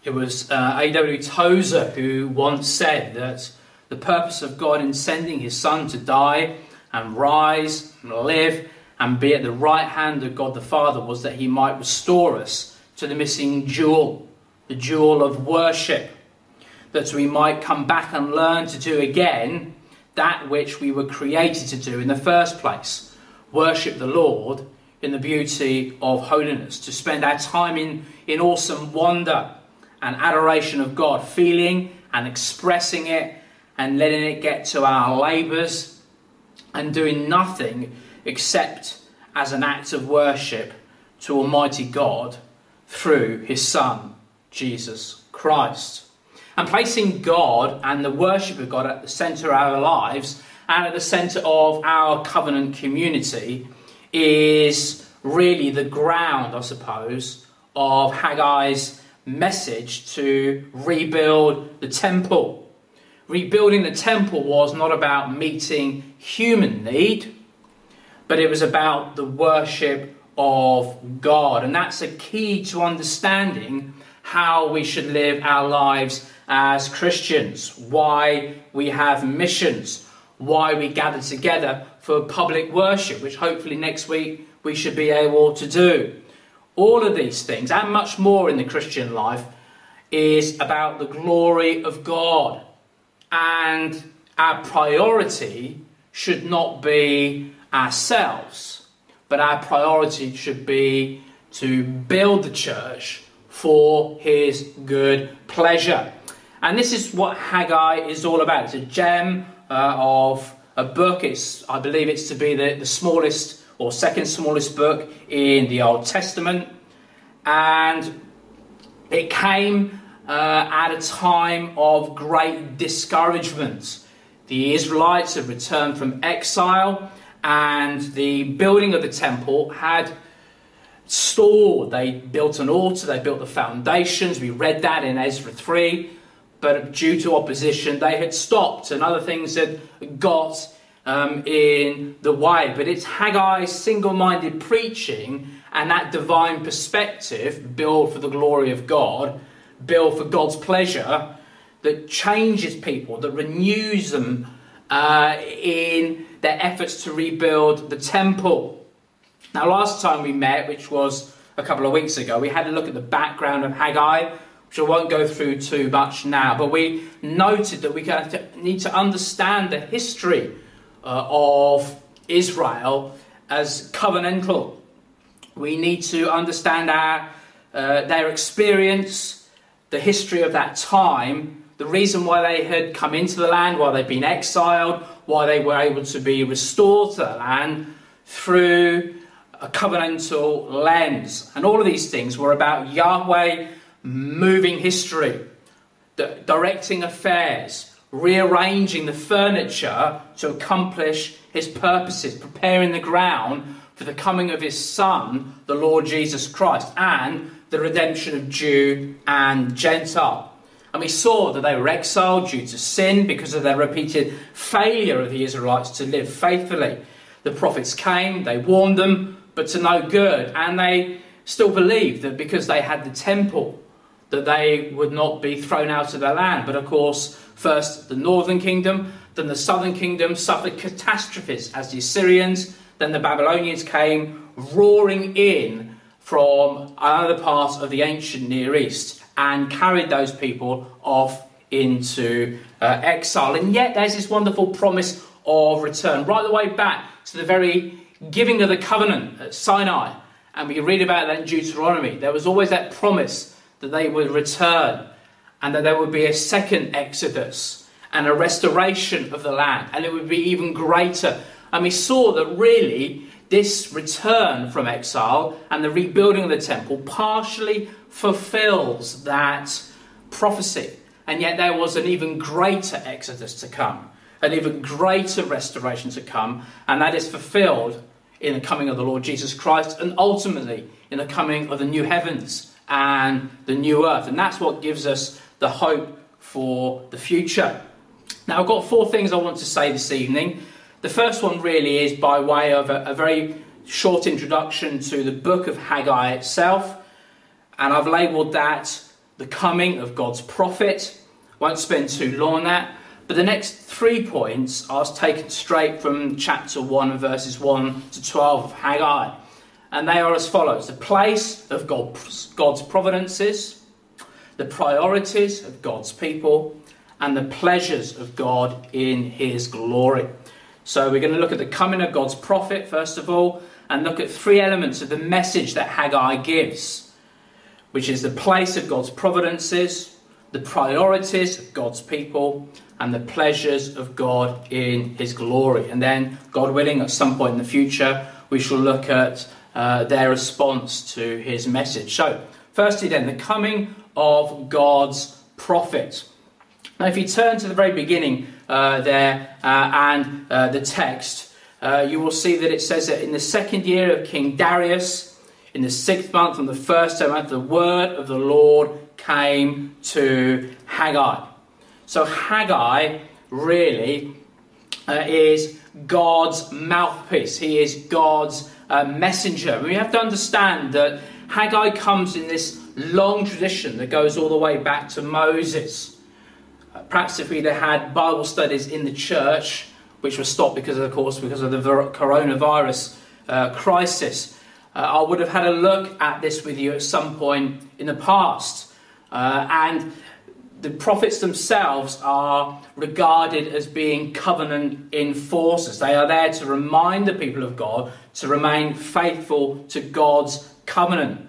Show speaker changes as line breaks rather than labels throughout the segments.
It was A.W. Tozer who once said that the purpose of God in sending his Son to die and rise and live and be at the right hand of God the Father was that he might restore us to the missing jewel, the jewel of worship, that we might come back and learn to do again that which we were created to do in the first place, worship the Lord in the beauty of holiness, to spend our time in awesome wonder and adoration of God, feeling and expressing it and letting it get to our labours and doing nothing except as an act of worship to Almighty God through his Son, Jesus Christ. And placing God and the worship of God at the centre of our lives and at the centre of our covenant community is really the ground, I suppose, of Haggai's message to rebuild the temple. Rebuilding the temple was not about meeting human need, but it was about the worship of God. And that's a key to understanding how we should live our lives as Christians, why we have missions, why we gather together for public worship, which hopefully next week we should be able to do. All of these things and much more in the Christian life is about the glory of God. And our priority should not be ourselves, but our priority should be to build the church for his good pleasure. And this is what Haggai is all about. It's a gem of a book. I believe it's to be the smallest or second smallest book in the Old Testament. And it came at a time of great discouragement. The Israelites had returned from exile, and the building of the temple had stalled. They built an altar, they built the foundations. We read that in Ezra 3. But due to opposition, they had stopped, and other things had got in the way. But it's Haggai's single-minded preaching and that divine perspective, built for the glory of God, built for God's pleasure, that changes people, that renews them in their efforts to rebuild the temple. Now, last time we met, which was a couple of weeks ago, we had a look at the background of Haggai, which I won't go through too much now, but we noted that we need to understand the history of Israel as covenantal. We need to understand their experience, the history of that time, the reason why they had come into the land, why they'd been exiled, why they were able to be restored to the land through a covenantal lens. And all of these things were about Yahweh moving history, directing affairs, rearranging the furniture to accomplish his purposes, preparing the ground for the coming of his Son, the Lord Jesus Christ, and the redemption of Jew and Gentile. And we saw that they were exiled due to sin because of their repeated failure of the Israelites to live faithfully. The prophets came, they warned them, but to no good. And they still believed that because they had the temple, that they would not be thrown out of their land. But of course, first the northern kingdom, then the southern kingdom suffered catastrophes as the Assyrians, then the Babylonians came roaring in from another part of the ancient Near East and carried those people off into exile. And yet there's this wonderful promise of return, right the way back to the very giving of the covenant at Sinai. And we read about that in Deuteronomy. There was always that promise that they would return and that there would be a second Exodus and a restoration of the land, and it would be even greater. And we saw that really this return from exile and the rebuilding of the temple partially fulfills that prophecy. And yet there was an even greater Exodus to come, an even greater restoration to come, and that is fulfilled in the coming of the Lord Jesus Christ, and ultimately in the coming of the new heavens and the new earth. And that's what gives us the hope for the future. Now, I've got 4 things I want to say this evening. The first one really is by way of a very short introduction to the book of Haggai itself. And I've labelled that the coming of God's prophet. Won't spend too long on that. But the next 3 points are taken straight from chapter 1 and verses 1 to 12 of Haggai. And they are as follows: the place of God's providences, the priorities of God's people, and the pleasures of God in his glory. So we're going to look at the coming of God's prophet, first of all, and look at 3 elements of the message that Haggai gives, which is the place of God's providences, the priorities of God's people, and the pleasures of God in his glory. And then, God willing, at some point in the future, we shall look at their response to his message. So, firstly then, the coming of God's prophet. Now, if you turn to the very beginning and the text, you will see that it says that in the 2nd year of King Darius, in the 6th month, on the 1st month, the word of the Lord came to Haggai. So Haggai really is God's mouthpiece. He is God's messenger. And we have to understand that Haggai comes in this long tradition that goes all the way back to Moses. Perhaps if we'd had Bible studies in the church, which was stopped because of the coronavirus crisis, I would have had a look at this with you at some point in the past. And the prophets themselves are regarded as being covenant enforcers. They are there to remind the people of God to remain faithful to God's covenant.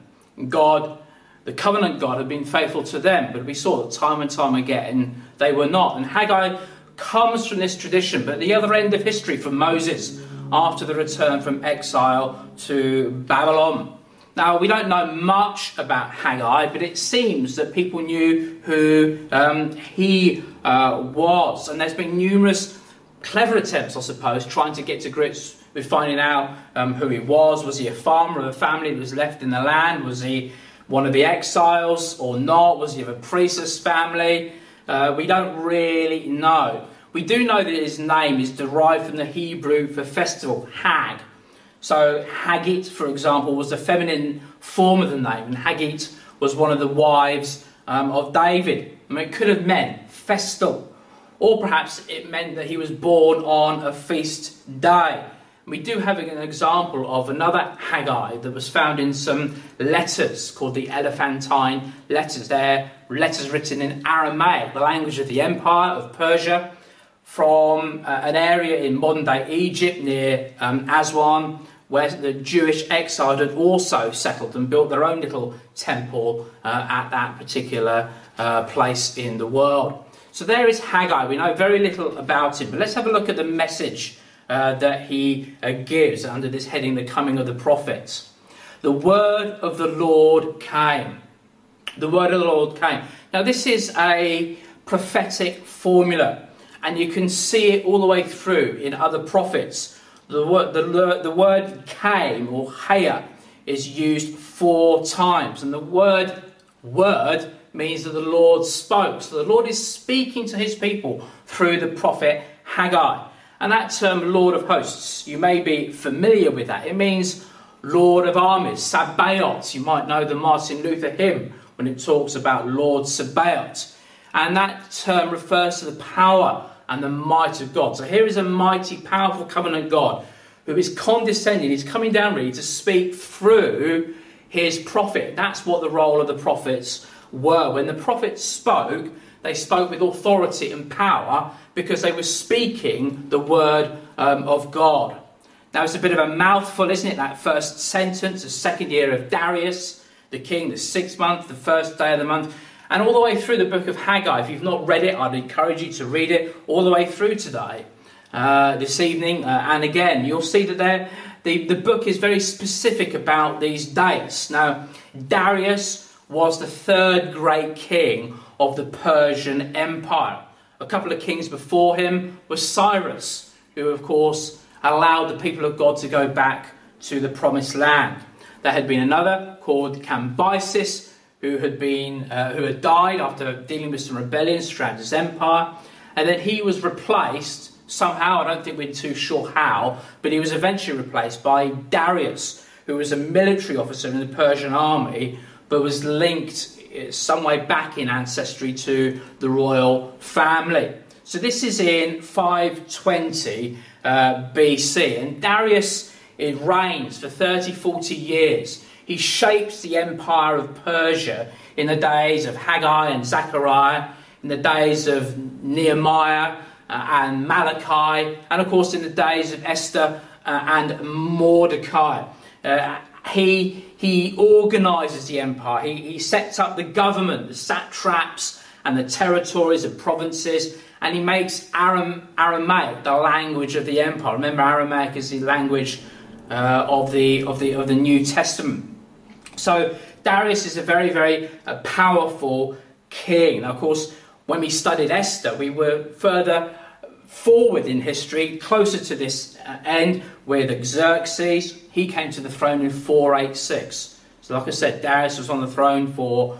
The covenant God had been faithful to them, but we saw that time and time again they were not. And Haggai comes from this tradition, but at the other end of history, from Moses, after the return from exile to Babylon. Now, we don't know much about Haggai, but it seems that people knew who he was. And there's been numerous clever attempts, I suppose, trying to get to grips with finding out who he was. Was he a farmer of a family that was left in the land? Was he one of the exiles or not? Was he of a priestess family? We don't really know. We do know that his name is derived from the Hebrew for festival, Hag. So Haggit, for example, was the feminine form of the name, and Haggit was one of the wives of David. I mean, it could have meant festal, or perhaps it meant that he was born on a feast day. We do have an example of another Haggai that was found in some letters called the Elephantine letters. They're letters written in Aramaic, the language of the Empire of Persia, from an area in modern-day Egypt near Aswan, where the Jewish exiled had also settled and built their own little temple at that particular place in the world. So there is Haggai. We know very little about him, but let's have a look at the message that he gives under this heading, the coming of the prophets. The word of the Lord came. The word of the Lord came. Now this is a prophetic formula, and you can see it all the way through in other prophets. The word came, or haya, is used 4 times. And the word means that the Lord spoke. So the Lord is speaking to his people through the prophet Haggai. And that term, Lord of Hosts, you may be familiar with that. It means Lord of Armies, Sabaoth. You might know the Martin Luther hymn when it talks about Lord Sabaoth. And that term refers to the power and the might of God. So here is a mighty, powerful covenant God who is condescending. He's coming down really to speak through his prophet. That's what the role of the prophets were. When the prophets spoke, they spoke with authority and power because they were speaking the word of God. Now it's a bit of a mouthful, isn't it? That first sentence, the 2nd year of Darius, the king, the 6th month, the 1st day of the month. And all the way through the book of Haggai, if you've not read it, I'd encourage you to read it all the way through today, this evening. And again, you'll see that the book is very specific about these dates. Now, Darius was the 3rd great king of the Persian Empire. A couple of kings before him was Cyrus, who, of course, allowed the people of God to go back to the Promised Land. There had been another called Cambyses, who had died after dealing with some rebellions throughout his empire, and then he was replaced somehow. I don't think we're too sure how, but he was eventually replaced by Darius, who was a military officer in the Persian army, but was linked some way back in ancestry to the royal family. So this is in 520 BC, and Darius reigns for 40 years. He shapes the empire of Persia in the days of Haggai and Zechariah, in the days of Nehemiah and Malachi, and of course in the days of Esther and Mordecai. He organises the empire. He sets up the government, the satraps and the territories and provinces, and he makes Aramaic the language of the empire. Remember, Aramaic is the language of the New Testament. So Darius is a very, very powerful king. Now, of course, when we studied Esther, we were further forward in history, closer to this end, with Xerxes. He came to the throne in 486. So like I said, Darius was on the throne for,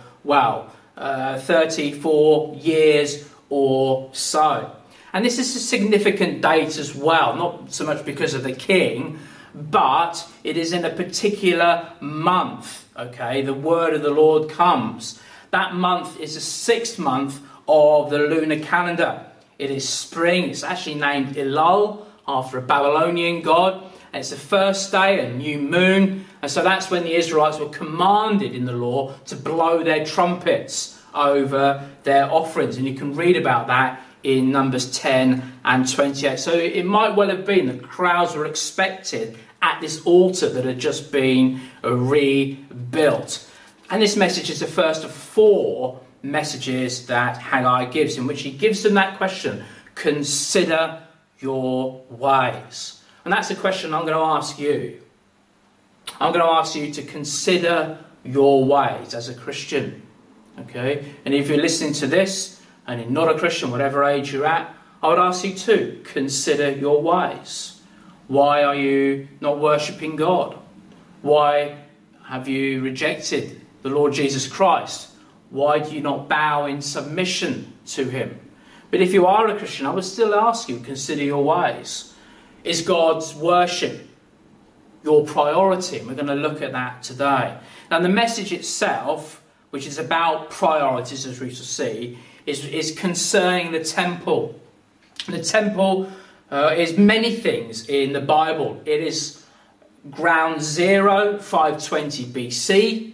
34 years or so. And this is a significant date as well, not so much because of the king, but it is in a particular month, okay? The word of the Lord comes. That month is the 6th month of the lunar calendar. It is spring. It's actually named Elul, after a Babylonian god. And it's the first day, a new moon. And so that's when the Israelites were commanded in the law to blow their trumpets over their offerings. And you can read about that in Numbers 10 and 28. So it might well have been that crowds were expected at this altar that had just been rebuilt. And this message is the first of 4 messages that Haggai gives, in which he gives them that question: consider your ways. And that's the question I'm going to ask you. I'm going to ask you to consider your ways as a Christian. Okay? And if you're listening to this and you're not a Christian, whatever age you're at, I would ask you to consider your ways. Why are you not worshipping God? Why have you rejected the Lord Jesus Christ? Why do you not bow in submission to him? But if you are a Christian, I would still ask you, consider your ways. Is God's worship your priority? And we're going to look at that today. Now, the message itself, which is about priorities, as we shall see, is concerning the temple. The temple is many things in the Bible. It is ground zero, 520 BC.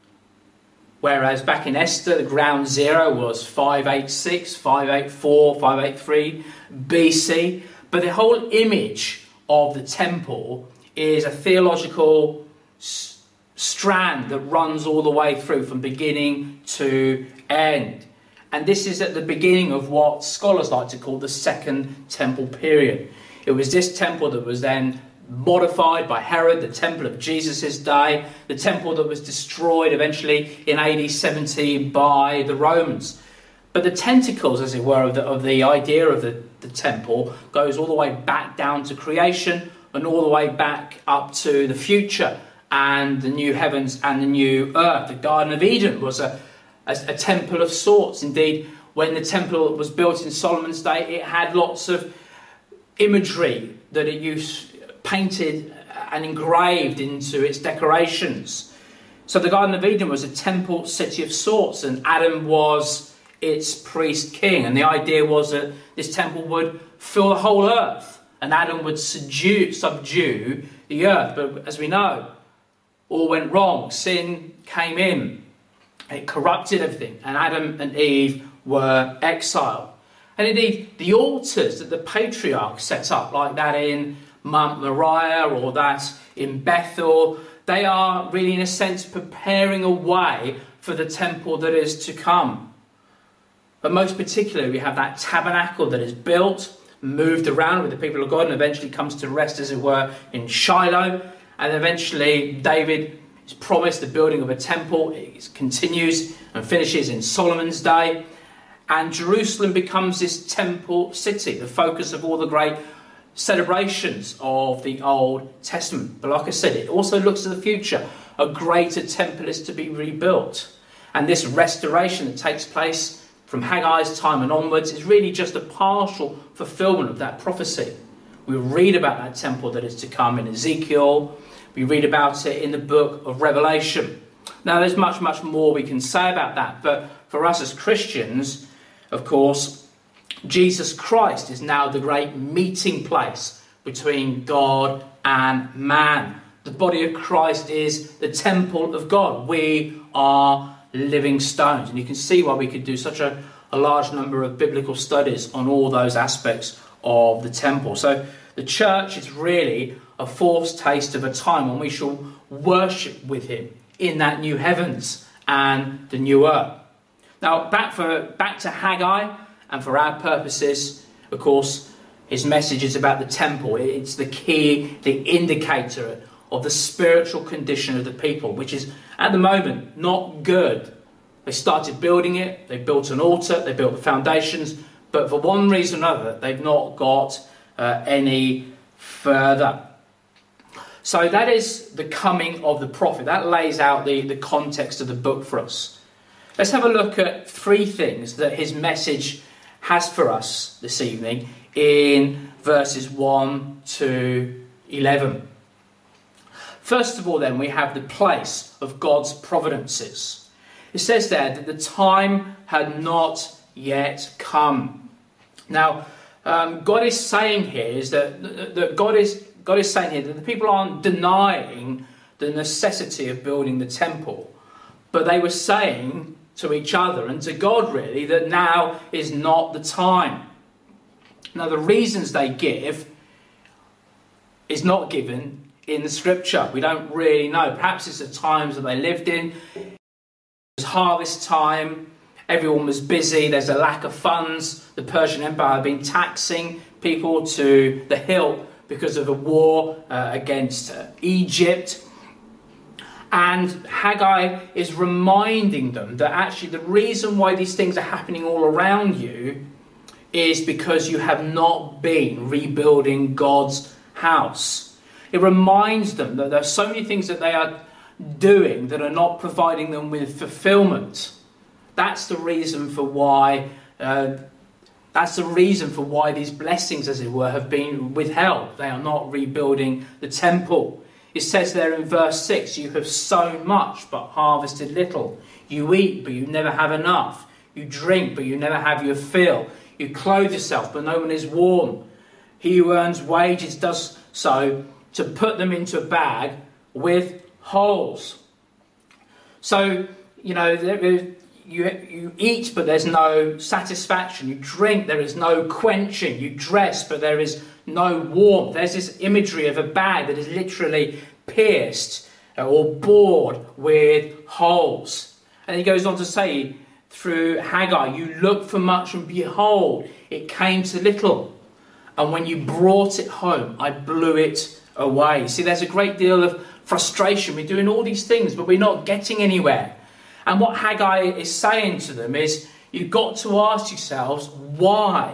Whereas back in Esther, the ground zero was 586, 584, 583 BC. But the whole image of the temple is a theological strand that runs all the way through from beginning to end. And this is at the beginning of what scholars like to call the Second Temple period. It was this temple that was then modified by Herod, the temple of Jesus' day, the temple that was destroyed eventually in AD 70 by the Romans. But the tentacles, as it were, of the idea of the temple goes all the way back down to creation and all the way back up to the future and the new heavens and the new earth. The Garden of Eden was a temple of sorts. Indeed, when the temple was built in Solomon's day, it had lots of imagery that it used painted and engraved into its decorations. So the Garden of Eden was a temple city of sorts, and Adam was its priest king. And the idea was that this temple would fill the whole earth, and Adam would subdue the earth. But as we know, all went wrong. Sin came in. It corrupted everything, and Adam and Eve were exiled. And indeed, the altars that the patriarchs set up, like that in Mount Moriah or that in Bethel, they are really, in a sense, preparing a way for the temple that is to come. But most particularly, we have that tabernacle that is built, moved around with the people of God, and eventually comes to rest, as it were, in Shiloh. And eventually, David is promised the building of a temple. It continues and finishes in Solomon's day. And Jerusalem becomes this temple city, the focus of all the great celebrations of the Old Testament. But like I said, it also looks to the future. A greater temple is to be rebuilt. And this restoration that takes place from Haggai's time and onwards is really just a partial fulfillment of that prophecy. We read about that temple that is to come in Ezekiel. We read about it in the book of Revelation. Now, there's much, much more we can say about that, but for us as Christians, of course, Jesus Christ is now the great meeting place between God and man. The body of Christ is the temple of God. We are living stones. And you can see why we could do such a large number of biblical studies on all those aspects of the temple. So the church is really a foretaste of a time when we shall worship with him in that new heavens and the new earth. Now, back to Haggai, and for our purposes, of course, his message is about the temple. It's the key, the indicator of the spiritual condition of the people, which is, at the moment, not good. They started building it, they built an altar, they built the foundations, but for one reason or another, they've not got any further. So that is the coming of the prophet. That lays out the context of the book for us. Let's have a look at three things that his message has for us this evening in verses 1 to 11. First of all, then, we have the place of God's providences. It says there that the time had not yet come. Now, God is saying here is that God is saying here that the people aren't denying the necessity of building the temple, but they were saying to each other and to God, really, that now is not the time. Now, the reasons they give is not given in the scripture. We don't really know. Perhaps it's the times that they lived in. It was harvest time. Everyone was busy. There's a lack of funds. The Persian Empire had been taxing people to the hilt because of a war against Egypt. And Haggai is reminding them that actually the reason why these things are happening all around you is because you have not been rebuilding God's house. It reminds them that there are so many things that they are doing that are not providing them with fulfillment. That's the reason for why. That's the reason for why these blessings, as it were, have been withheld. They are not rebuilding the temple. It says there in verse 6, you have sown much but harvested little. You eat but you never have enough. You drink but you never have your fill. You clothe yourself but no one is warm. He who earns wages does so to put them into a bag with holes. So, you eat, but there's no satisfaction. You drink, there is no quenching. You dress, but there is no warmth. There's this imagery of a bag that is literally pierced or bored with holes. And he goes on to say, through Haggai, you looked for much and behold, it came to little. And when you brought it home, I blew it away. See, there's a great deal of frustration. We're doing all these things, but we're not getting anywhere. And what Haggai is saying to them is, you've got to ask yourselves, why?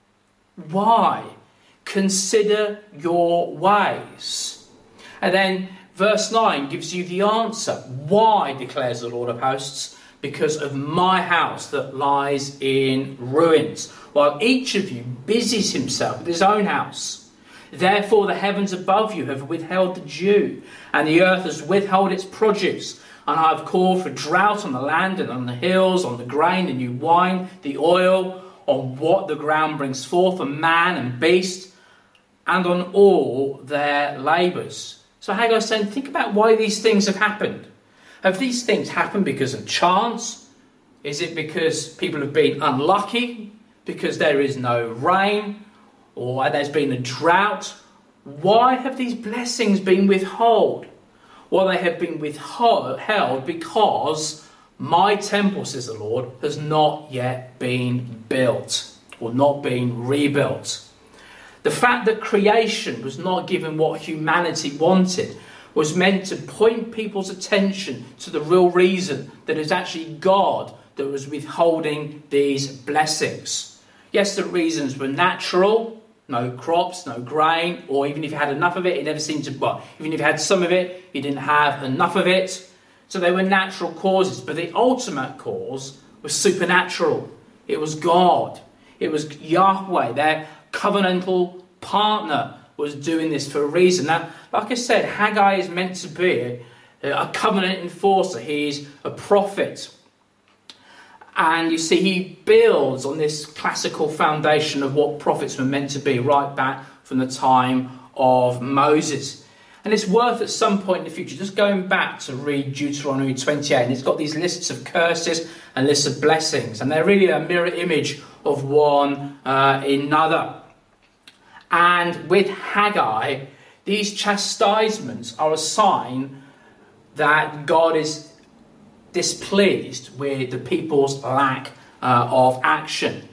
Why? Consider your ways. And then verse 9 gives you the answer. Why, declares the Lord of hosts? Because of my house that lies in ruins, while each of you busies himself with his own house. Therefore the heavens above you have withheld the dew, and the earth has withheld its produce. And I have called for drought on the land and on the hills, on the grain, the new wine, the oil, on what the ground brings forth, on man and beast, and on all their labours. So Haggai is saying, think about why these things have happened. Have these things happened because of chance? Is it because people have been unlucky? Because there is no rain? Or there's been a drought? Why have these blessings been withheld? Well, they have been withheld because my temple, says the Lord, has not yet been built or not been rebuilt. The fact that creation was not given what humanity wanted was meant to point people's attention to the real reason that it's actually God that was withholding these blessings. Yes, the reasons were natural. No crops, no grain, or even if you had enough of it, it never seemed to, even if you had some of it, you didn't have enough of it. So they were natural causes, but the ultimate cause was supernatural. It was God. It was Yahweh, their covenantal partner, was doing this for a reason. Now, like I said, Haggai is meant to be a covenant enforcer. He's a prophet. And you see, he builds on this classical foundation of what prophets were meant to be right back from the time of Moses. And it's worth at some point in the future just going back to read Deuteronomy 28. And it's got these lists of curses and lists of blessings. And they're really a mirror image of one another. And with Haggai, these chastisements are a sign that God is displeased with the people's lack of action.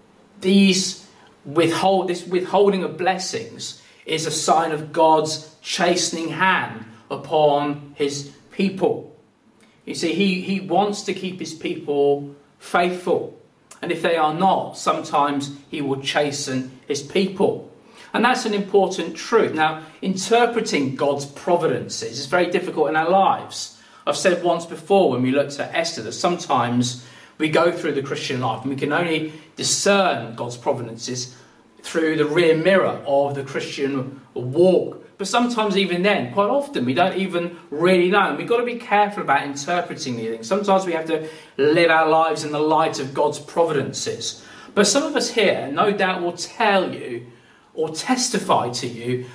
This withholding of blessings is a sign of God's chastening hand upon his people. You see, he wants to keep his people faithful. And if they are not, sometimes he will chasten his people. And that's an important truth. Now, interpreting God's providences is very difficult in our lives. I've said once before when we looked at Esther that sometimes we go through the Christian life and we can only discern God's providences through the rear mirror of the Christian walk. But sometimes even then, quite often, we don't even really know. And we've got to be careful about interpreting these things. Sometimes we have to live our lives in the light of God's providences. But some of us here, no doubt, will tell you or testify to you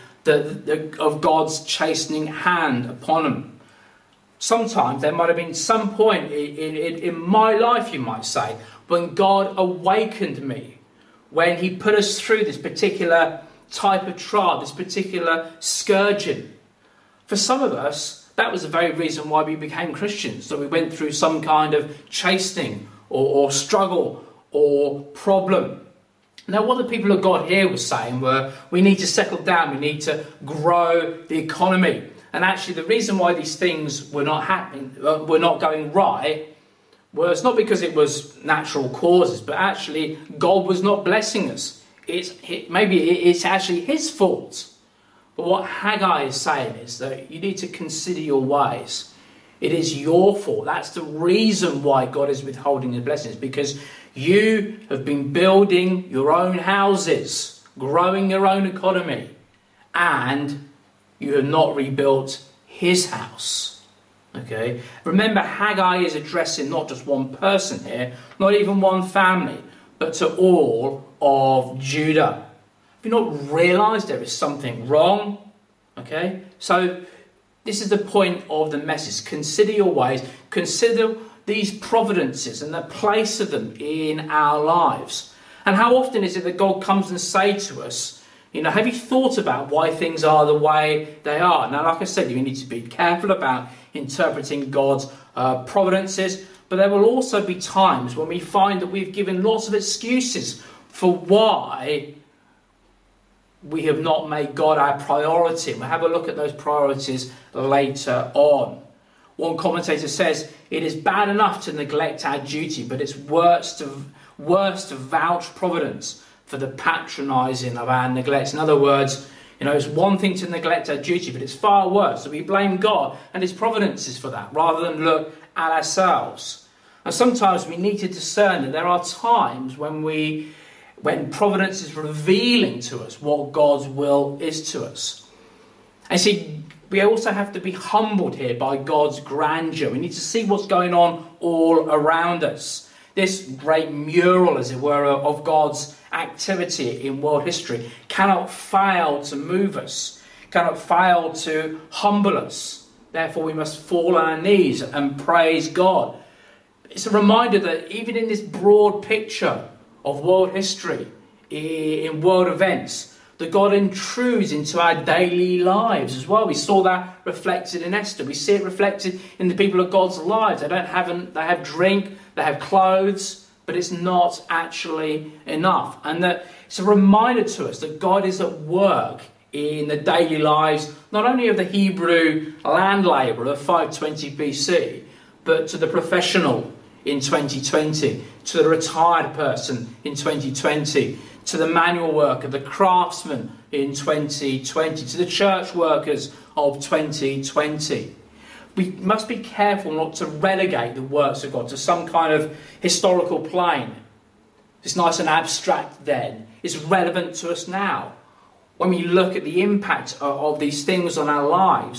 of God's chastening hand upon them. Sometimes there might have been some point in my life, you might say, when God awakened me, when he put us through this particular type of trial, this particular scourging. For some of us, that was the very reason why we became Christians, that we went through some kind of chastening or struggle or problem. Now, what the people of God here were saying were, we need to settle down, we need to grow the economy. And actually, the reason why these things were not happening, were not going right, was not because it was natural causes, but actually God was not blessing us. Maybe it's actually his fault. But what Haggai is saying is that you need to consider your ways. It is your fault. That's the reason why God is withholding his blessings, because you have been building your own houses, growing your own economy, and you have not rebuilt his house. Okay? Remember, Haggai is addressing not just one person here, not even one family, but to all of Judah. Have you not realised there is something wrong? Okay? So this is the point of the message. Consider your ways. Consider these providences and the place of them in our lives. And how often is it that God comes and says to us, have you thought about why things are the way they are? Now, like I said, you need to be careful about interpreting God's providences, but there will also be times when we find that we've given lots of excuses for why we have not made God our priority. We'll have a look at those priorities later on. One commentator says, it is bad enough to neglect our duty, but it's worse to vouch providence for the patronising of our neglects. In other words, it's one thing to neglect our duty, but it's far worse. So we blame God and his providences for that, rather than look at ourselves. And sometimes we need to discern that there are times when providence is revealing to us what God's will is to us. And see, we also have to be humbled here by God's grandeur. We need to see what's going on all around us. This great mural, as it were, of God's activity in world history cannot fail to move us, cannot fail to humble us. Therefore, we must fall on our knees and praise God. It's a reminder that even in this broad picture of world history, in world events, that God intrudes into our daily lives as well. We saw that reflected in Esther. We see it reflected in the people of God's lives. They have drink, they have clothes, but it's not actually enough. And that it's a reminder to us that God is at work in the daily lives, not only of the Hebrew land labourer of 520 BC, but to the professional in 2020, to the retired person in 2020, to the manual worker, the craftsman in 2020, to the church workers of 2020. We must be careful not to relegate the works of God to some kind of historical plane. It's nice and abstract then. It's relevant to us now. When we look at the impact of these things on our lives,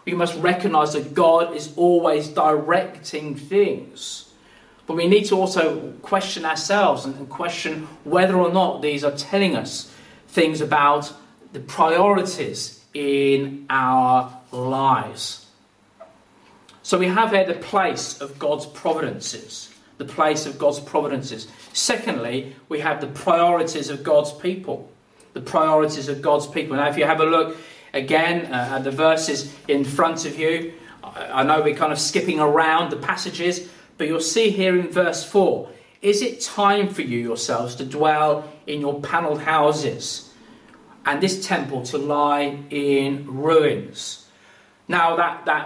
We must recognize that God is always directing things. But we need to also question ourselves and question whether or not these are telling us things about the priorities in our lives. So we have here the place of God's providences. The place of God's providences. Secondly, we have the priorities of God's people. The priorities of God's people. Now, if you have a look again at the verses in front of you, I know we're kind of skipping around the passages, but you'll see here in verse 4, is it time for you yourselves to dwell in your panelled houses, and this temple to lie in ruins? Now,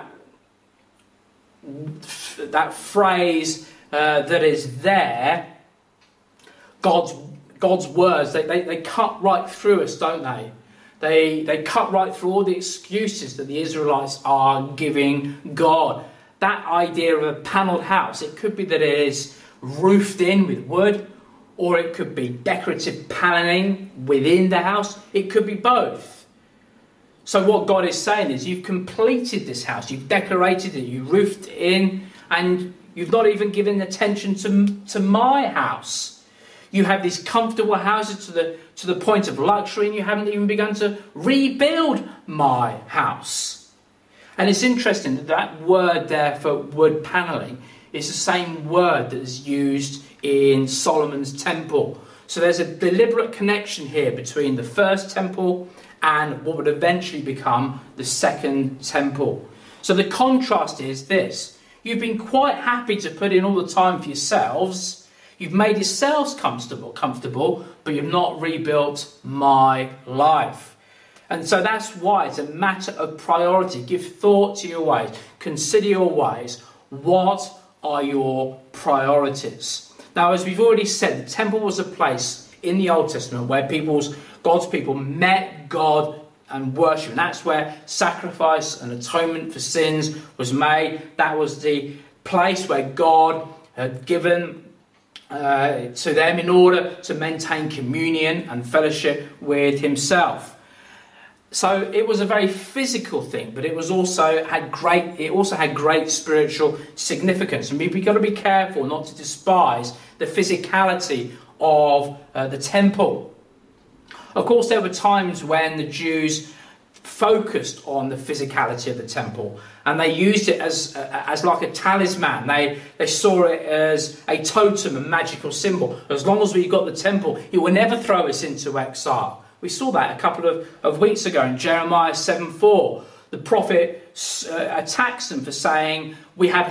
that phrase that is there, God's words, they cut right through us, don't they? They cut right through all the excuses that the Israelites are giving God. That idea of a panelled house, it could be that it is roofed in with wood, or it could be decorative panelling within the house. It could be both. So what God is saying is, you've completed this house, you've decorated it, you roofed it in, and you've not even given attention to my house. You have these comfortable houses to the point of luxury, and you haven't even begun to rebuild my house. And it's interesting that that word there for wood panelling is the same word that is used in Solomon's temple. So there's a deliberate connection here between the first temple and what would eventually become the second temple. So the contrast is this. You've been quite happy to put in all the time for yourselves. You've made yourselves comfortable, but you've not rebuilt my life. And so that's why it's a matter of priority. Give thought to your ways. Consider your ways. What are your priorities? Now, as we've already said, the temple was a place in the Old Testament where God's people met God and worship. And that's where sacrifice and atonement for sins was made. That was the place where God had given to them in order to maintain communion and fellowship with himself. So it was a very physical thing, but it also had great spiritual significance. And we've got to be careful not to despise the physicality of the temple. Of course, there were times when the Jews focused on the physicality of the temple, and they used it as like a talisman. They saw it as a totem, a magical symbol. As long as we got the temple, it will never throw us into exile. We saw that a couple of weeks ago in Jeremiah 7:4. The prophet attacks them for saying, we have the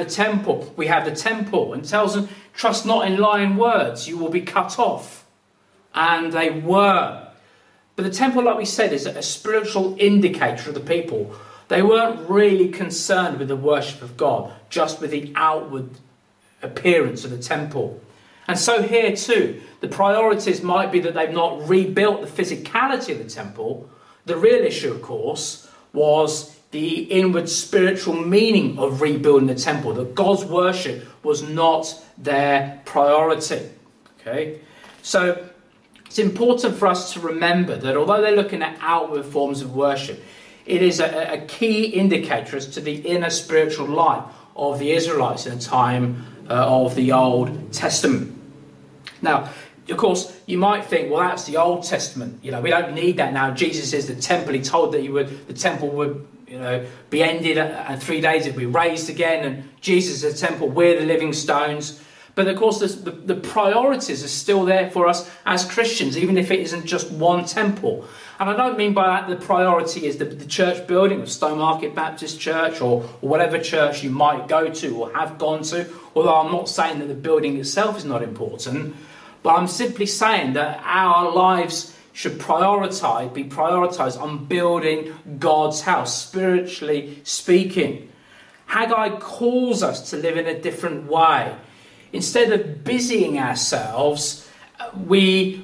temple, and tells them, trust not in lying words, you will be cut off. And they were. But the temple, like we said, is a spiritual indicator of the people. They weren't really concerned with the worship of God, just with the outward appearance of the temple. And so here too, the priorities might be that they've not rebuilt the physicality of the temple. The real issue, of course, was the inward spiritual meaning of rebuilding the temple, that God's worship was not their priority. Okay, so it's important for us to remember that although they're looking at outward forms of worship, it is a key indicator as to the inner spiritual life of the Israelites in the time of the Old Testament. Now, of course, you might think, well, that's the Old Testament. We don't need that now. Jesus is the temple. He told that the temple would, be ended and 3 days it would be raised again. And Jesus is the temple. We're the living stones. But of course, the priorities are still there for us as Christians, even if it isn't just one temple. And I don't mean by that the priority is the church building of Stowmarket Baptist Church or whatever church you might go to or have gone to. Although I'm not saying that the building itself is not important, but I'm simply saying that our lives should be prioritized on building God's house, spiritually speaking. Haggai calls us to live in a different way. Instead of busying ourselves, we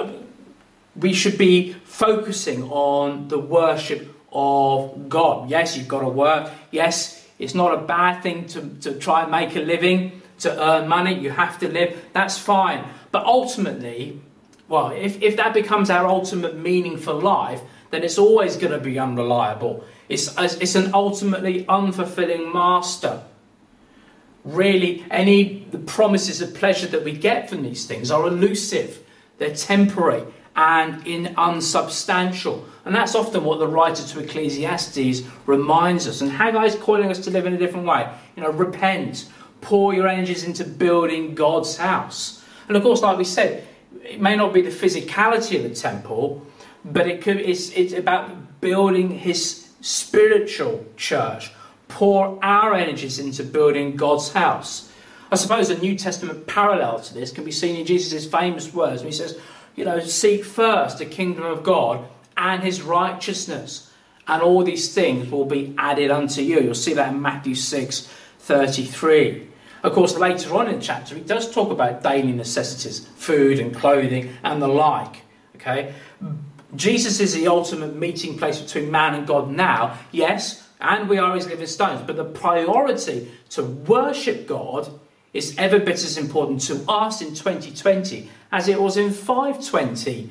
should be focusing on the worship of God. Yes, you've got to work. Yes, it's not a bad thing to try and make a living, to earn money. You have to live. That's fine. But ultimately, well, if that becomes our ultimate meaning for life, then it's always going to be unreliable. It's an ultimately unfulfilling master. Really, the promises of pleasure that we get from these things are elusive, they're temporary and unsubstantial. And that's often what the writer to Ecclesiastes reminds us. And Haggai is calling us to live in a different way. Repent, pour your energies into building God's house. And of course, like we said, it may not be the physicality of the temple, but it's about building his spiritual church. Pour our energies into building God's house. I suppose a New Testament parallel to this can be seen in Jesus' famous words when he says, seek first the kingdom of God and his righteousness, and all these things will be added unto you. You'll see that in Matthew 6:33. Of course, later on in the chapter, he does talk about daily necessities, food and clothing and the like. Okay, Jesus is the ultimate meeting place between man and God now, yes, and we are his living stones. But the priority to worship God is every bit as important to us in 2020 as it was in 520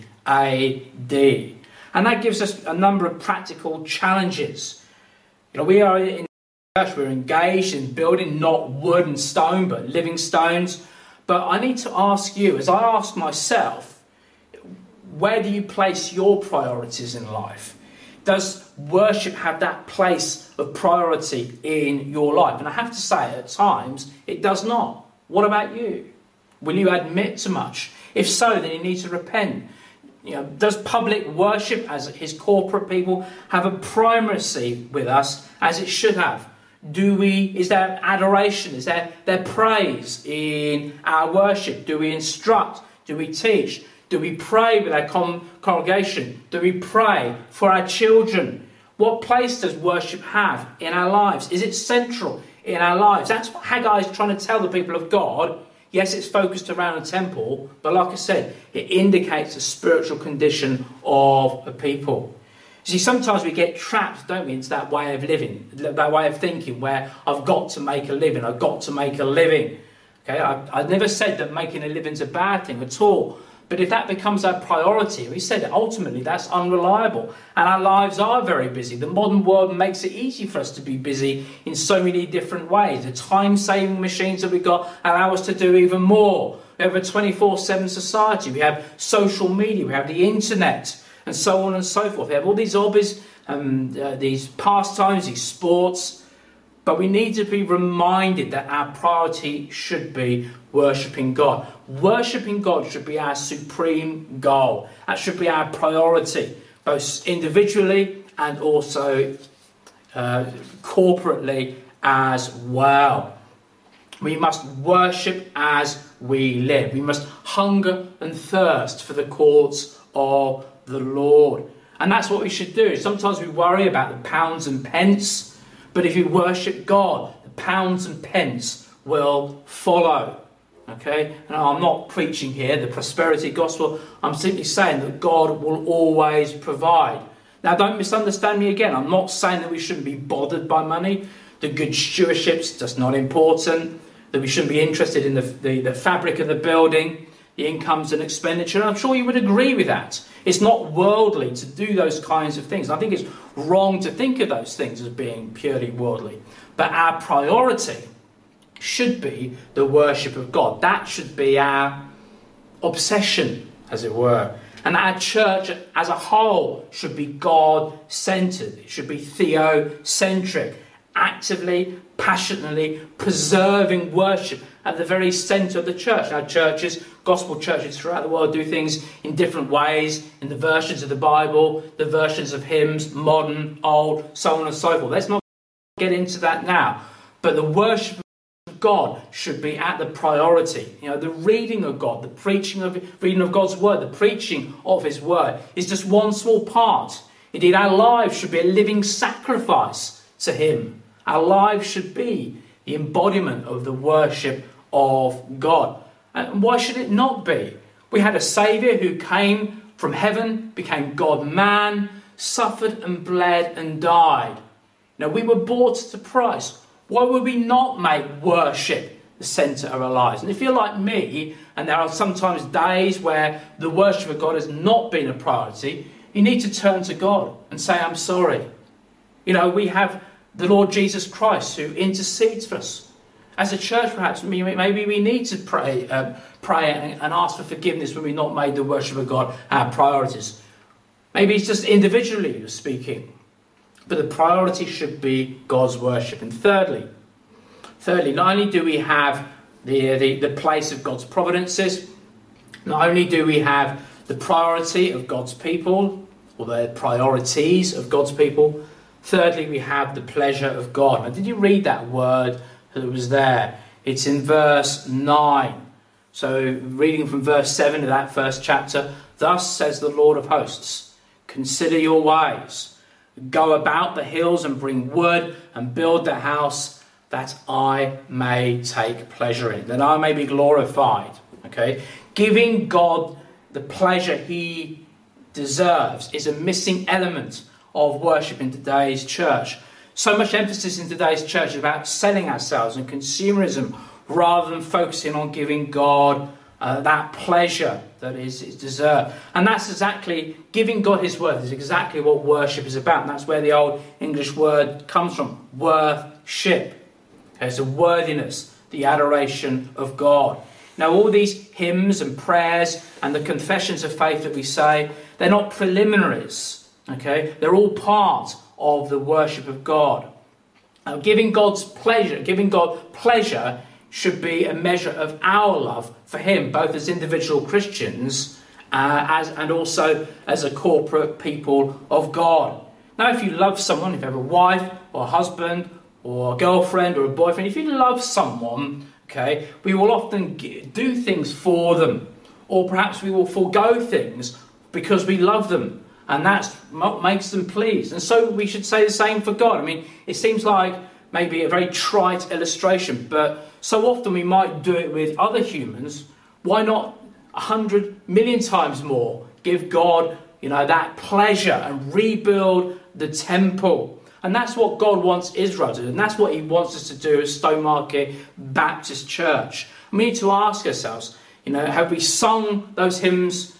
AD. And that gives us a number of practical challenges. We are in church, we're engaged in building not wood and stone, but living stones. But I need to ask you, as I ask myself, where do you place your priorities in life? Does worship have that place of priority in your life? And I have to say, at times, it does not. What about you? Will you admit to much? If so, then you need to repent. Does public worship as his corporate people have a primacy with us as it should have? Is there adoration? Is there praise in our worship? Do we instruct? Do we teach? Do we pray with our congregation? Do we pray for our children? What place does worship have in our lives? Is it central in our lives? That's what Haggai is trying to tell the people of God. Yes, it's focused around a temple, but like I said, it indicates the spiritual condition of a people. You see, sometimes we get trapped, don't we, into that way of living, that way of thinking where I've got to make a living, I've got to make a living. Okay, I've never said that making a living is a bad thing at all. But if that becomes our priority, we said that ultimately that's unreliable. And our lives are very busy. The modern world makes it easy for us to be busy in so many different ways. The time-saving machines that we've got allow us to do even more. We have a 24/7 society. We have social media. We have the internet, and so on and so forth. We have all these hobbies, these pastimes, these sports. But we need to be reminded that our priority should be worshipping God. Worshipping God should be our supreme goal. That should be our priority, both individually and also corporately as well. We must worship as we live. We must hunger and thirst for the courts of the Lord. And that's what we should do. Sometimes we worry about the pounds and pence. But if you worship God, the pounds and pence will follow. Okay? And I'm not preaching here the prosperity gospel. I'm simply saying that God will always provide. Now, don't misunderstand me again. I'm not saying that we shouldn't be bothered by money. The good stewardship's just not important. That we shouldn't be interested in the fabric of the building, the incomes and expenditure. And I'm sure you would agree with that. It's not worldly to do those kinds of things. I think it's wrong to think of those things as being purely worldly. But our priority should be the worship of God. That should be our obsession, as it were. And our church as a whole should be God-centered. It should be theocentric, actively, passionately preserving worship at the very centre of the church. Our churches, gospel churches throughout the world, do things in different ways, in the versions of the Bible, the versions of hymns, modern, old, so on and so forth. Let's not get into that now. But the worship of God should be at the priority. The reading of God, the reading of God's word, the preaching of his word is just one small part. Indeed, our lives should be a living sacrifice to him. Our lives should be the embodiment of the worship of God. And why should it not be? We had a Saviour who came from heaven, became God-man, suffered and bled and died. We were bought at a price. Why would we not make worship the centre of our lives? And if you're like me, and there are sometimes days where the worship of God has not been a priority, you need to turn to God and say, I'm sorry. We have the Lord Jesus Christ who intercedes for us. As a church, perhaps, maybe we need to pray and ask for forgiveness when we've not made the worship of God our priorities. Maybe it's just individually you're speaking. But the priority should be God's worship. And thirdly, not only do we have the place of God's providences, not only do we have the priority of God's people, or the priorities of God's people, thirdly, we have the pleasure of God. Now, did you read that word that was there? It's in verse 9. So, reading from verse 7 of that first chapter, thus says the Lord of hosts, consider your ways. Go about the hills and bring wood and build the house that I may take pleasure in, that I may be glorified. Okay? Giving God the pleasure he deserves is a missing element of worship in today's church. So much emphasis in today's church is about selling ourselves and consumerism rather than focusing on giving God that pleasure that is deserved. And that's exactly, giving God his worth is exactly what worship is about. And that's where the old English word comes from, worth-ship. It's the worthiness, the adoration of God. Now, all these hymns and prayers and the confessions of faith that we say, they're not preliminaries, okay? They're all part of the worship of God. Now, giving God pleasure should be a measure of our love for him, both as individual Christians and also as a corporate people of God. Now, if you love someone, if you have a wife or a husband or a girlfriend or a boyfriend, if you love someone, okay, we will often do things for them, or perhaps we will forego things because we love them, and that's what makes them pleased. And so we should say the same for God. I mean, it seems like maybe a very trite illustration, but so often we might do it with other humans. Why not 100 million times more give God, that pleasure and rebuild the temple? And that's what God wants Israel to do. And that's what he wants us to do as Stowmarket Baptist Church. And we need to ask ourselves, have we sung those hymns,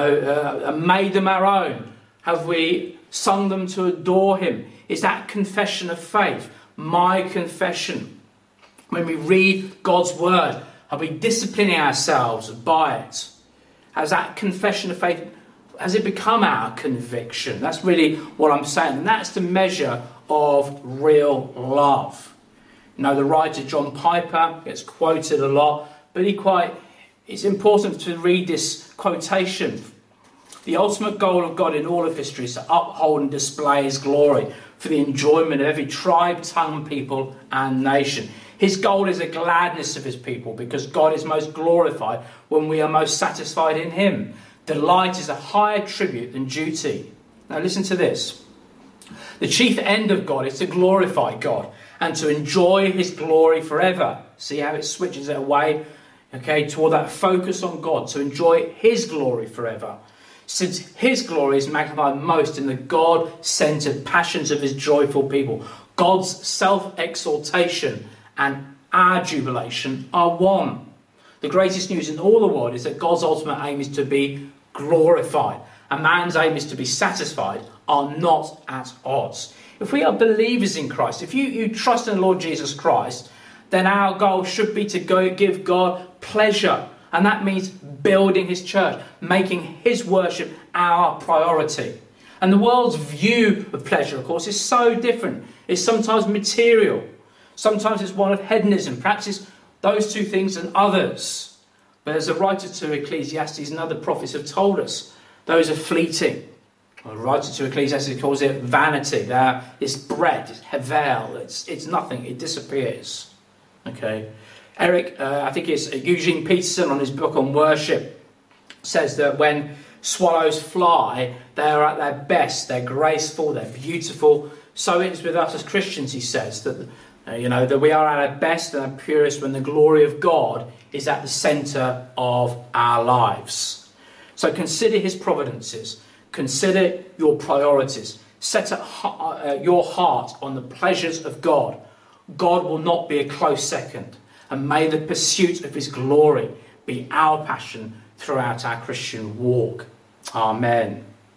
and made them our own? Have we sung them to adore him? Is that confession of faith my confession? When we read God's word, are we disciplining ourselves by it? Has that confession of faith, has it become our conviction? That's really what I'm saying. And that's the measure of real love. The writer John Piper gets quoted a lot, but it's important to read this quotation. The ultimate goal of God in all of history is to uphold and display his glory for the enjoyment of every tribe, tongue, people, and nation. His goal is the gladness of his people, because God is most glorified when we are most satisfied in him. Delight is a higher tribute than duty. Now listen to this. The chief end of God is to glorify God and to enjoy his glory forever. See how it switches it away, toward that focus on God, to enjoy his glory forever. Since his glory is magnified most in the God-centered passions of his joyful people. God's self-exaltation and our jubilation are one. The greatest news in all the world is that God's ultimate aim is to be glorified, and man's aim is to be satisfied, are not at odds. If we are believers in Christ, if you trust in the Lord Jesus Christ, then our goal should be to go give God pleasure. And that means building his church, making his worship our priority. And the world's view of pleasure, of course, is so different. It's sometimes material. Sometimes it's one of hedonism. Perhaps it's those two things and others. But as the writer to Ecclesiastes and other prophets have told us, those are fleeting. The writer to Ecclesiastes calls it vanity. It's bread, it's hevel, it's nothing, it disappears. Okay. Eric, I think it's Eugene Peterson on his book on worship, says that when swallows fly, they are at their best, they're graceful, they're beautiful. So it is with us as Christians, he says, that that we are at our best and our purest when the glory of God is at the centre of our lives. So consider his providences, consider your priorities, set your heart on the pleasures of God. God will not be a close second. And may the pursuit of his glory be our passion throughout our Christian walk. Amen.